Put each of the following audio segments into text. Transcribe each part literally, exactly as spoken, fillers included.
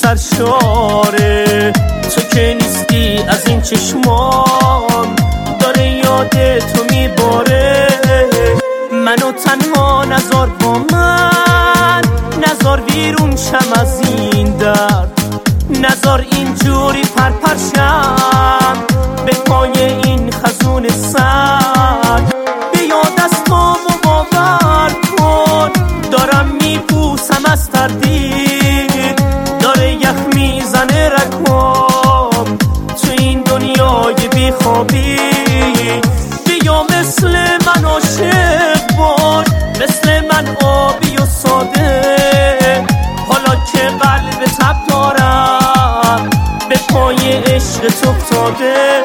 سرشاره. تو که نیستی از این چشمام داره یاد تو میباره. منو تنها نذار با من، نذار بیرون شم از این درد، نذار اینجوری پرپرشم به پای این خزون سرد. بیا دستامو باور کن دارم میبوسم از تردید، داره یخ میزنه رگام تو این دنیای بیخوابی. بیا مثل من عاشق باش، مثل من آبی و ساده. حالا که قلب تب دارم به پای عشق تو افتاده.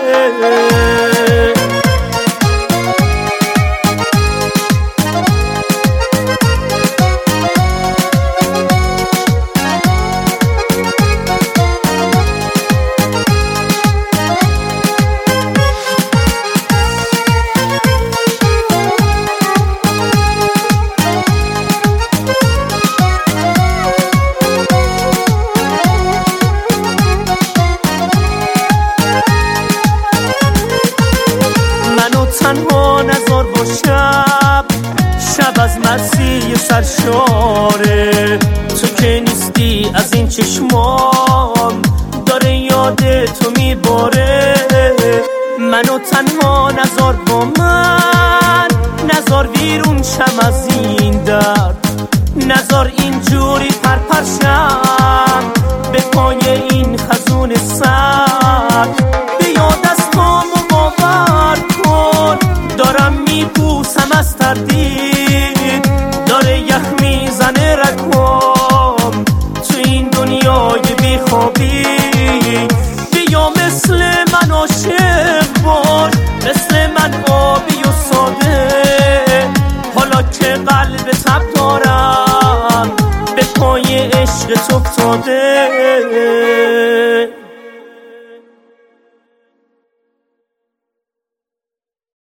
تنها نذار با شب، شب از مسیح سرشاره. تو که نیستی از این چشمام داره یاد تو میباره. منو تنها نذار با من، نذار بیرون شم از این درد، نذار اینجوری پرپرشم به پای این خزون سرد. بیا دستامو باور کن دارم میبوسم از تردید، داره یخ میزنه رگام تو این دنیای بیخوابی. بیا مثل من عاشق باش، مثل من آبی و ساده. حالا که قلب تب دارم به پای عشق تو افتاده.